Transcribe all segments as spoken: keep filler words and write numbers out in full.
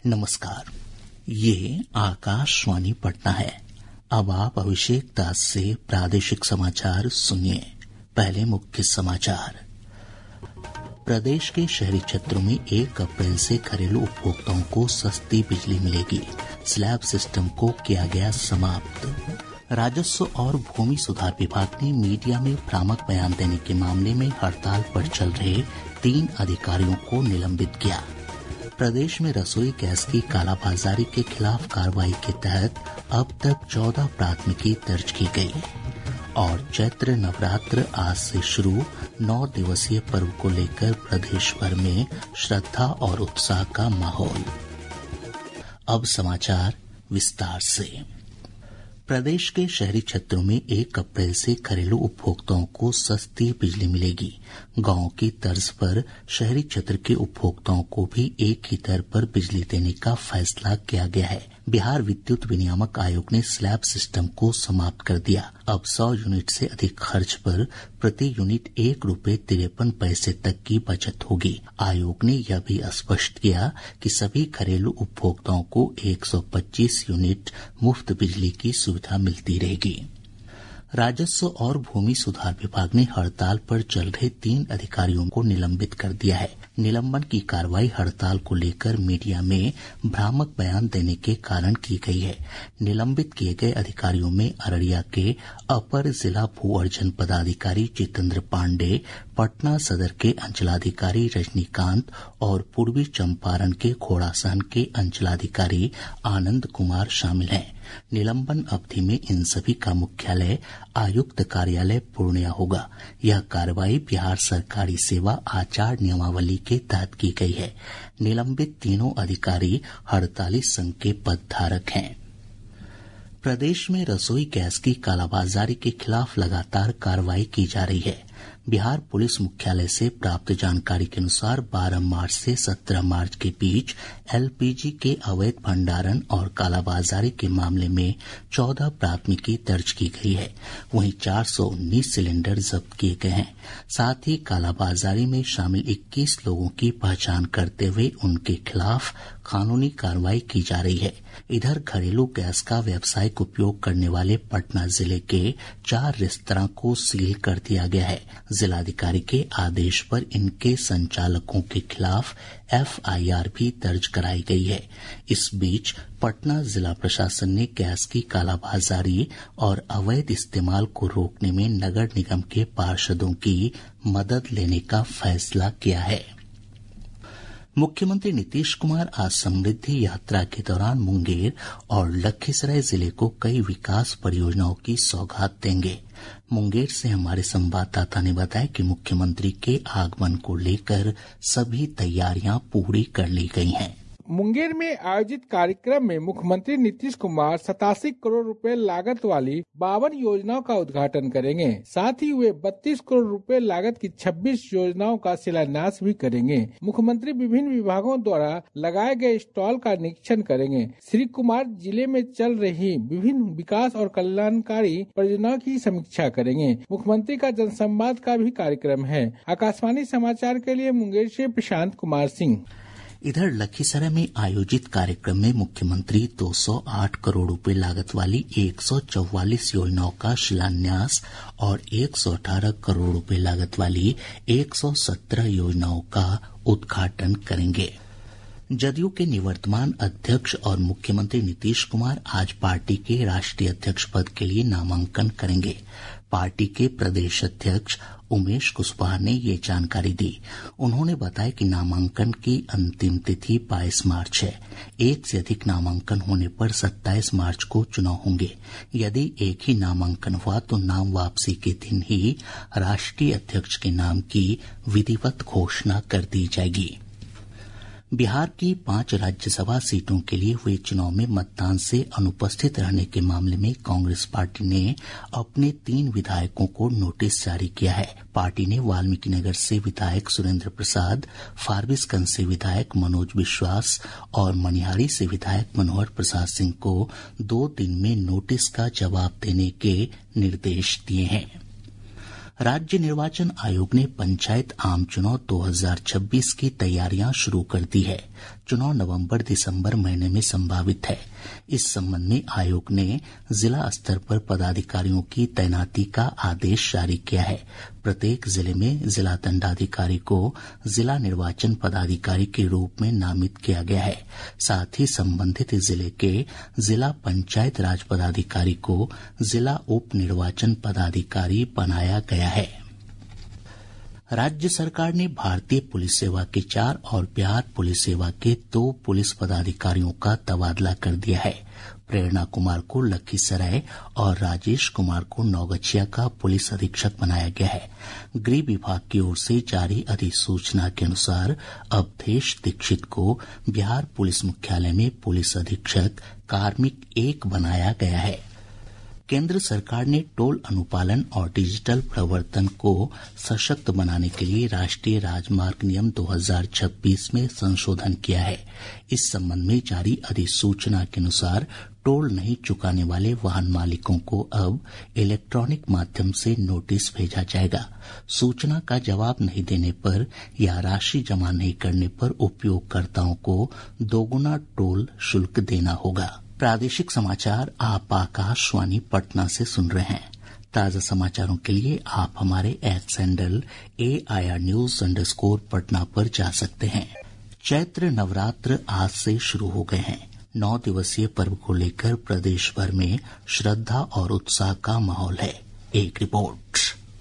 नमस्कार, ये आकाशवाणी पटना है। अब आप अभिषेक दास से प्रादेशिक समाचार सुनिए। पहले मुख्य समाचार। प्रदेश के शहरी क्षेत्रों में एक अप्रैल से घरेलू उपभोक्ताओं को सस्ती बिजली मिलेगी। स्लैब सिस्टम को किया गया समाप्त। राजस्व और भूमि सुधार विभाग ने मीडिया में भ्रामक बयान देने के मामले में हड़ताल पर चल रहे तीन अधिकारियों को निलंबित किया। प्रदेश में रसोई गैस की कालाबाजारी के खिलाफ कार्रवाई के तहत अब तक चौदह प्राथमिकी दर्ज की गई। और चैत्र नवरात्र आज से शुरू। नौ दिवसीय पर्व को लेकर प्रदेश भर में श्रद्धा और उत्साह का माहौल। अब समाचार विस्तार से। प्रदेश के शहरी क्षेत्रों में एक अप्रैल से घरेलू उपभोक्ताओं को सस्ती बिजली मिलेगी। गांव की तर्ज पर शहरी क्षेत्र के उपभोक्ताओं को भी एक ही दर पर बिजली देने का फैसला किया गया है। बिहार विद्युत विनियामक आयोग ने स्लैब सिस्टम को समाप्त कर दिया। अब सौ यूनिट से अधिक खर्च पर प्रति यूनिट एक रूपये तिरपन पैसे तक की बचत होगी। आयोग ने यह भी स्पष्ट किया कि सभी घरेलू उपभोक्ताओं को एक सौ पच्चीस यूनिट मुफ्त बिजली की सुविधा मिलती रहेगी। राजस्व और भूमि सुधार विभाग ने हड़ताल पर चल रहे तीन अधिकारियों को निलंबित कर दिया है। निलंबन की कार्रवाई हड़ताल को लेकर मीडिया में भ्रामक बयान देने के कारण की गई है। निलंबित किए गए अधिकारियों में अररिया के अपर जिला भू अर्जन पदाधिकारी जितेंद्र पांडे, पटना सदर के अंचलाधिकारी रजनीकांत और पूर्वी चंपारण के घोड़ासहन के अंचलाधिकारी आनंद कुमार शामिल हैं। निलंबन अवधि में इन सभी का मुख्यालय आयुक्त कार्यालय पूर्णिया होगा। यह कार्रवाई बिहार सरकारी सेवा आचार नियमावली के तहत की गई है। निलंबित तीनों अधिकारी हड़ताली संघ के पदधारक हैं। प्रदेश में रसोई गैस की कालाबाजारी के खिलाफ लगातार कार्रवाई की जा रही है। बिहार पुलिस मुख्यालय से प्राप्त जानकारी के अनुसार बारह मार्च से सत्रह मार्च के बीच एलपीजी के अवैध भंडारण और कालाबाजारी के मामले में चौदह प्राथमिकी दर्ज की गई है। वहीं चार सौ उन्नीस सिलेंडर जब्त किए गए हैं। साथ ही कालाबाजारी में शामिल इक्कीस लोगों की पहचान करते हुए उनके खिलाफ कानूनी कार्रवाई की जा रही है। इधर घरेलू गैस का व्यावसायिक उपयोग करने वाले पटना जिले के चार रेस्तरां को सील कर दिया गया है। जिलाधिकारी के आदेश पर इनके संचालकों के खिलाफ एफआईआर भी दर्ज कराई गई है। इस बीच पटना जिला प्रशासन ने गैस की कालाबाजारी और अवैध इस्तेमाल को रोकने में नगर निगम के पार्षदों की मदद लेने का फैसला किया है। मुख्यमंत्री नीतीश कुमार आज समृद्धि यात्रा के दौरान मुंगेर और लखीसराय जिले को कई विकास परियोजनाओं की सौगात देंगे। मुंगेर से हमारे संवाददाता ने बताया कि मुख्यमंत्री के आगमन को लेकर सभी तैयारियां पूरी कर ली गई हैं। मुंगेर में आयोजित कार्यक्रम में मुख्यमंत्री नीतीश कुमार सतासी करोड़ रुपए लागत वाली बावन योजनाओं का उद्घाटन करेंगे। साथ ही वे बत्तीस करोड़ रुपए लागत की छब्बीस योजनाओं का शिलान्यास भी करेंगे। मुख्यमंत्री विभिन्न विभागों द्वारा लगाए गए स्टॉल का निरीक्षण करेंगे। श्री कुमार जिले में चल रही विभिन्न विकास और कल्याणकारी परियोजनाओं की समीक्षा करेंगे। मुख्यमंत्री का जनसंवाद का भी कार्यक्रम है। आकाशवाणी समाचार के लिए मुंगेर से प्रशांत कुमार सिंह। इधर लखीसराय में आयोजित कार्यक्रम में मुख्यमंत्री दो सौ आठ करोड़ रुपए लागत वाली एक सौ चौवालीस योजनाओं का शिलान्यास और एक सौ अठारह करोड़ रुपए लागत वाली एक सौ सत्रह योजनाओं का उद्घाटन करेंगे। जदयू के निवर्तमान अध्यक्ष और मुख्यमंत्री नीतीश कुमार आज पार्टी के राष्ट्रीय अध्यक्ष पद के लिए नामांकन करेंगे। पार्टी के प्रदेश अध्यक्ष उमेश कुशवाहा ने ये जानकारी दी। उन्होंने बताया कि नामांकन की अंतिम तिथि बाईस मार्च है। एक से अधिक नामांकन होने पर सत्ताईस मार्च को चुनाव होंगे। यदि एक ही नामांकन हुआ तो नाम वापसी के दिन ही राष्ट्रीय अध्यक्ष के नाम की विधिवत घोषणा कर दी जाएगी। बिहार की पांच राज्यसभा सीटों के लिए हुए चुनाव में मतदान से अनुपस्थित रहने के मामले में कांग्रेस पार्टी ने अपने तीन विधायकों को नोटिस जारी किया है। पार्टी ने वाल्मीकिनगर से विधायक सुरेंद्र प्रसाद, फारबिसगंज से विधायक मनोज विश्वास और मनिहारी से विधायक मनोहर प्रसाद सिंह को दो दिन में नोटिस का जवाब देने के निर्देश दिए हैं। राज्य निर्वाचन आयोग ने पंचायत आम चुनाव दो हज़ार छब्बीस की तैयारियां शुरू कर दी है। चुनाव नवंबर दिसंबर महीने में संभावित है। इस संबंध में आयोग ने जिला स्तर पर पदाधिकारियों की तैनाती का आदेश जारी किया है। प्रत्येक जिले में जिला दंडाधिकारी को जिला निर्वाचन पदाधिकारी के रूप में नामित किया गया है। साथ ही संबंधित जिले के जिला पंचायत राज पदाधिकारी को जिला उप निर्वाचन पदाधिकारी बनाया गया है। राज्य सरकार ने भारतीय पुलिस सेवा के चार और बिहार पुलिस सेवा के दो पुलिस पदाधिकारियों का तबादला कर दिया है। प्रेरणा कुमार को लखीसराय और राजेश कुमार को नौगछिया का पुलिस अधीक्षक बनाया गया है। गृह विभाग की ओर से जारी अधिसूचना के अनुसार अवधेश दीक्षित को बिहार पुलिस मुख्यालय में पुलिस अधीक्षक कार्मिक एक बनाया गया है। केंद्र सरकार ने टोल अनुपालन और डिजिटल प्रवर्तन को सशक्त बनाने के लिए राष्ट्रीय राजमार्ग नियम दो हज़ार छब्बीस में संशोधन किया है। इस संबंध में जारी अधिसूचना के अनुसार टोल नहीं चुकाने वाले वाहन मालिकों को अब इलेक्ट्रॉनिक माध्यम से नोटिस भेजा जाएगा। सूचना का जवाब नहीं देने पर या राशि जमा नहीं करने पर उपयोगकर्ताओं को दोगुना टोल शुल्क देना होगा। प्रादेशिक समाचार आप आकाशवाणी पटना से सुन रहे हैं। ताजा समाचारों के लिए आप हमारे X handle A I R news underscore Patna पर जा सकते हैं। चैत्र नवरात्र आज से शुरू हो गए हैं। नौ दिवसीय पर्व को लेकर प्रदेश भर में श्रद्धा और उत्साह का माहौल है। एक रिपोर्ट।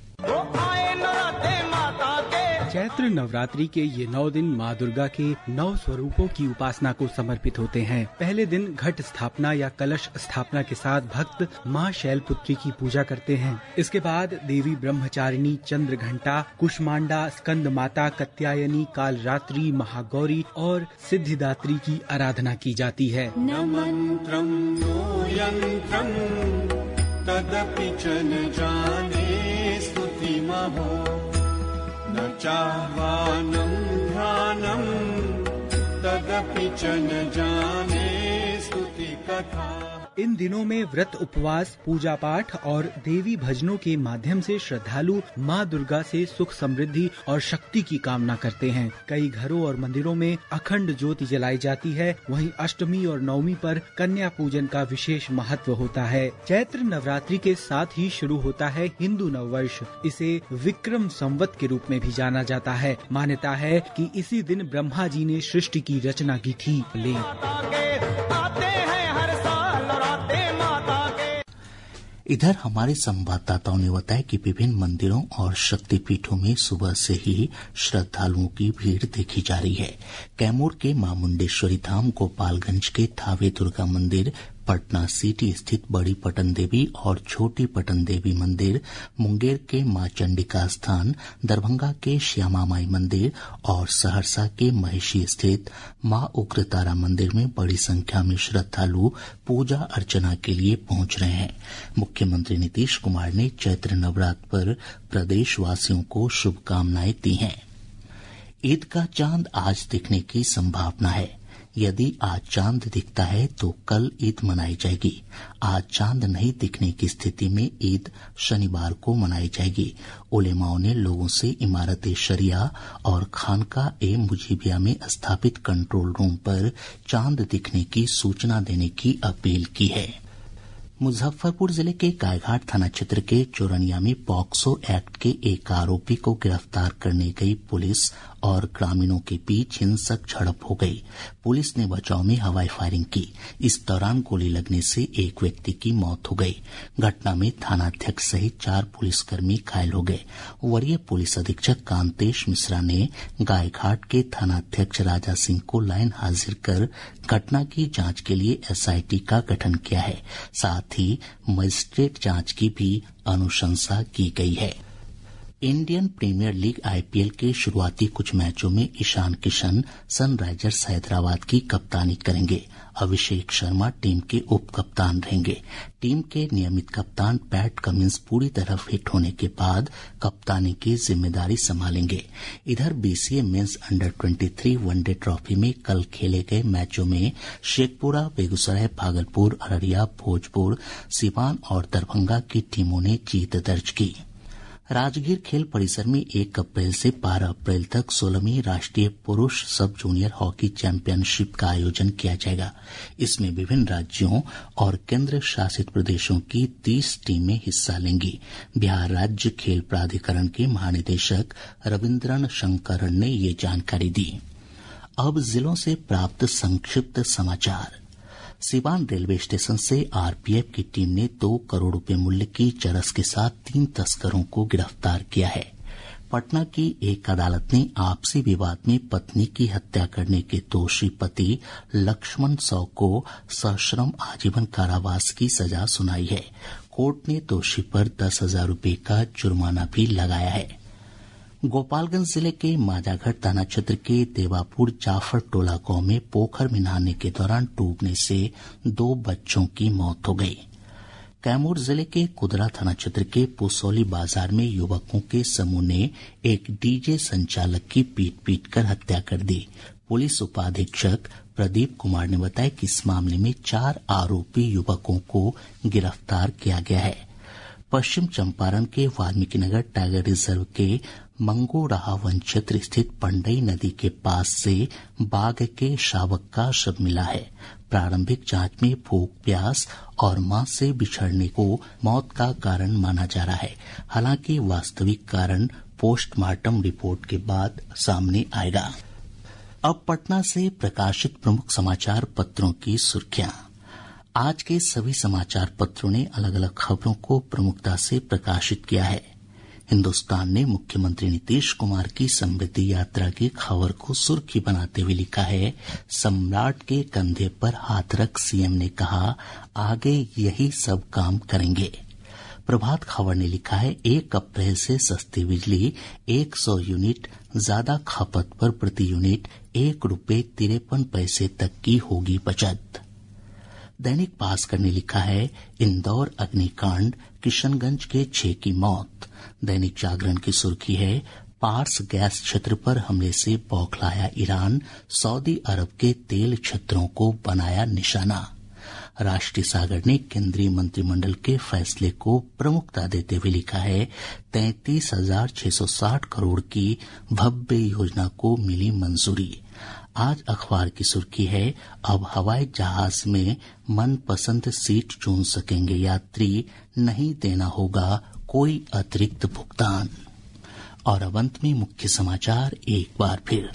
चैत्र नवरात्रि के ये नौ दिन माँ दुर्गा के नौ स्वरूपों की उपासना को समर्पित होते हैं। पहले दिन घट स्थापना या कलश स्थापना के साथ भक्त माँ शैलपुत्री की पूजा करते हैं। इसके बाद देवी ब्रह्मचारिणी, चंद्र घंटा, कुष्मांडा, स्कंद माता, कत्यायनी, कालरात्रि, महागौरी और सिद्धिदात्री की आराधना की जाती है। न मंत्रं नो यंत्रं तदपि च न जाने स्तुति महो न चाह्वानं ध्यानं तदपि च न जाने स्तुति कथा। इन दिनों में व्रत, उपवास, पूजा पाठ और देवी भजनों के माध्यम से श्रद्धालु माँ दुर्गा से सुख, समृद्धि और शक्ति की कामना करते हैं। कई घरों और मंदिरों में अखंड ज्योति जलाई जाती है। वहीं अष्टमी और नवमी पर कन्या पूजन का विशेष महत्व होता है। चैत्र नवरात्रि के साथ ही शुरू होता है हिंदू नववर्ष। इसे विक्रम संवत के रूप में भी जाना जाता है। मान्यता है कि इसी दिन ब्रह्मा जी ने सृष्टि की रचना की थी। ले इधर हमारे संवाददाताओं ने बताया कि विभिन्न मंदिरों और शक्तिपीठों में सुबह से ही श्रद्धालुओं की भीड़ देखी जा रही है। कैमूर के मां मुंडेश्वरी धाम, गोपालगंज के थावे दुर्गा मंदिर, पटना सिटी स्थित बड़ी पटन देवी और छोटी पटन देवी मंदिर, मुंगेर के मां चंडिका स्थान, दरभंगा के श्यामा माई मंदिर और सहरसा के महिषी स्थित मां उग्रतारा मंदिर में बड़ी संख्या में श्रद्धालु पूजा अर्चना के लिए पहुंच रहे हैं। मुख्यमंत्री नीतीश कुमार ने चैत्र नवरात्र पर प्रदेशवासियों को शुभकामनाएं दी हैं। ईद का चांद आज दिखने की संभावना है। यदि आज चांद दिखता है तो कल ईद मनाई जाएगी। आज चांद नहीं दिखने की स्थिति में ईद शनिवार को मनाई जाएगी। उलेमाओं ने लोगों से इमारत शरिया और खानका ए मुजीबिया में स्थापित कंट्रोल रूम पर चांद दिखने की सूचना देने की अपील की है। मुजफ्फरपुर जिले के गायघाट थाना क्षेत्र के चोरनिया में पॉक्सो एक्ट के एक आरोपी को गिरफ्तार करने गई पुलिस और ग्रामीणों के बीच हिंसक झड़प हो गई। पुलिस ने बचाव में हवाई फायरिंग की। इस दौरान गोली लगने से एक व्यक्ति की मौत हो गई। घटना में थानाध्यक्ष सहित चार पुलिसकर्मी घायल हो गए। वरीय पुलिस अधीक्षक कांतेश मिश्रा ने गायघाट के थानाध्यक्ष राजा सिंह को लाइन हाजिर कर घटना की जांच के लिए एस आई टी का गठन किया है। साथ ही मजिस्ट्रेट जांच की भी अनुशंसा की गई है। Indian premier league I P L के शुरुआती कुछ मैचों में ईशान किशन सनराइजर्स हैदराबाद की कप्तानी करेंगे। अभिषेक शर्मा टीम के उप कप्तान रहेंगे। टीम के नियमित कप्तान पैट कमिंस पूरी तरह फिट होने के बाद कप्तानी की जिम्मेदारी संभालेंगे। इधर B C A men's under तेईस वनडे ट्रॉफी में कल खेले गए मैचों में शेखपुरा, बेगूसराय, भागलपुर, अररिया, भोजपुर, सिवान और दरभंगा की टीमों ने जीत दर्ज की। राजगीर खेल परिसर में एक अप्रैल से बारह अप्रैल तक सोलहवीं राष्ट्रीय पुरुष सब जूनियर हॉकी चैंपियनशिप का आयोजन किया जाएगा। इसमें विभिन्न राज्यों और केंद्र शासित प्रदेशों की तीस टीमें हिस्सा लेंगी। बिहार राज्य खेल प्राधिकरण के महानिदेशक रविन्द्रन शंकरन ने ये जानकारी दी। अब जिलों से प्राप्त संक्षिप्त समाचार। सिवान रेलवे स्टेशन से आरपीएफ की टीम ने दो करोड़ रुपए मूल्य की चरस के साथ तीन तस्करों को गिरफ्तार किया है। पटना की एक अदालत ने आपसी विवाद में पत्नी की हत्या करने के दोषी पति लक्ष्मण साव को सश्रम आजीवन कारावास की सजा सुनाई है। कोर्ट ने दोषी पर दस हजार रूपये का जुर्माना भी लगाया है। गोपालगंज जिले के मांझागढ़ थाना क्षेत्र के देवापुर जाफर टोला गांव में पोखर में नहाने के दौरान डूबने से दो बच्चों की मौत हो गई। कैमूर जिले के कुदरा थाना क्षेत्र के पुसौली बाजार में युवकों के समूह ने एक डीजे संचालक की पीट पीट कर हत्या कर दी। पुलिस उपाधीक्षक प्रदीप कुमार ने बताया कि इस मामले में चार आरोपी युवकों को गिरफ्तार किया गया है। पश्चिम चंपारण के वाल्मीकिनगर टाइगर रिजर्व के मंगोराहा वन क्षेत्र स्थित पंडई नदी के पास से बाघ के शावक का शव मिला है। प्रारंभिक जांच में भूख प्यास और मां से बिछड़ने को मौत का कारण माना जा रहा है। हालांकि वास्तविक कारण पोस्टमार्टम रिपोर्ट के बाद सामने आएगा। अब पटना से प्रकाशित प्रमुख समाचार पत्रों की सुर्खियां। आज के सभी समाचार पत्रों ने अलग अलग खबरों को प्रमुखता से प्रकाशित किया है। हिन्दुस्तान ने मुख्यमंत्री नीतीश कुमार की समृद्धि यात्रा की खबर को सुर्खी बनाते हुए लिखा है, सम्राट के कंधे पर हाथ रख सीएम ने कहा आगे यही सब काम करेंगे। प्रभात खबर ने लिखा है, एक अप्रैल से सस्ती बिजली, एक सौ यूनिट ज्यादा खपत पर प्रति यूनिट एक रूपये तिरपन पैसे तक की होगी बचत। दैनिक भास्कर ने लिखा है, इंदौर अग्निकांड, किशनगंज के छह की मौत। दैनिक जागरण की सुर्खी है, पार्स गैस क्षेत्र पर हमले से बौखलाया ईरान, सऊदी अरब के तेल क्षेत्रों को बनाया निशाना। राष्ट्रीय सागर ने केंद्रीय मंत्रिमंडल के फैसले को प्रमुखता देते हुए लिखा है, तैंतीस हजार छह सौ साठ करोड़ की भव्य योजना को मिली मंजूरी। आज अखबार की सुर्खी है, अब हवाई जहाज में मनपसंद सीट चुन सकेंगे यात्री, नहीं देना होगा कोई अतिरिक्त भुगतान। और अब अंत में मुख्य समाचार एक बार फिर।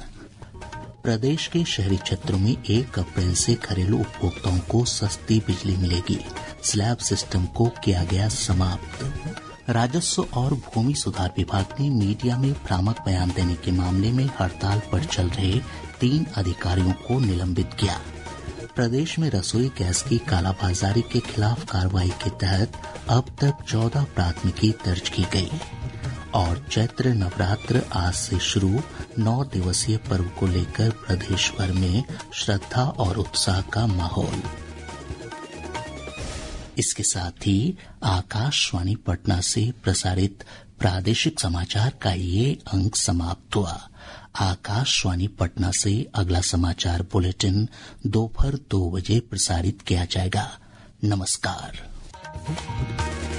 प्रदेश के शहरी क्षेत्रों में एक अप्रैल से घरेलू उपभोक्ताओं को सस्ती बिजली मिलेगी। स्लैब सिस्टम को किया गया समाप्त। राजस्व और भूमि सुधार विभाग ने मीडिया में भ्रामक बयान देने के मामले में हड़ताल पर चल रहे तीन अधिकारियों को निलंबित किया। प्रदेश में रसोई गैस की कालाबाजारी के खिलाफ कार्रवाई के तहत अब तक चौदह प्राथमिकी दर्ज की गई। और चैत्र नवरात्र आज से शुरू, नौ दिवसीय पर्व को लेकर प्रदेश भर में श्रद्धा और उत्साह का माहौल। इसके साथ ही आकाशवाणी पटना से प्रसारित प्रादेशिक समाचार का ये अंक समाप्त हुआ। आकाशवाणी पटना से अगला समाचार बुलेटिन दोपहर दो बजे प्रसारित किया जाएगा। नमस्कार।